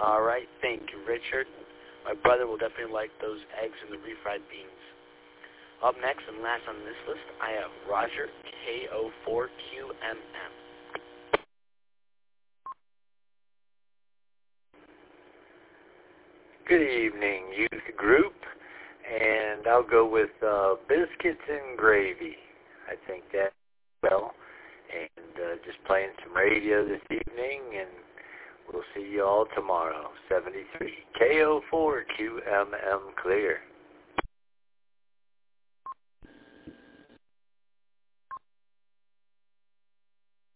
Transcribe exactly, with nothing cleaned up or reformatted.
All right, thank you, Richard. My brother will definitely like those eggs and the refried beans. Up next and last on this list, I have Roger K O four Q M M. Good evening, youth group, and I'll go with uh, biscuits and gravy. I think that well, and uh, just playing some radio this evening, and we'll see you all tomorrow. seventy-three K O four Q M M clear.